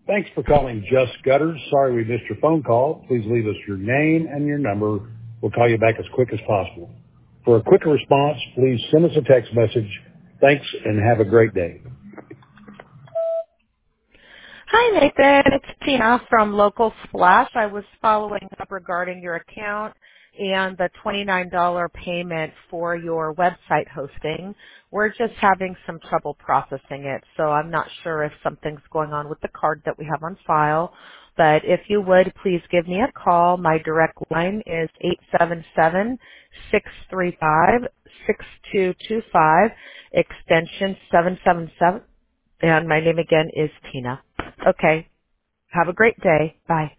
Thanks for calling Just Gutters. Sorry we missed your phone call. Please leave us your name and your number. We'll call you back as quick as possible. For a quicker response, please send us a text message. Thanks and have a great day. Hi, Nathan. It's Tina from Local Splash. I was following up regarding your account and the $29 payment for your website hosting. We're just having some trouble processing it, so I'm not sure if something's going on with the card that we have on file. But if you would, please give me a call. My direct line is 877-635-6225, extension 777, and my name again is Tina. Okay. Have a great day. Bye.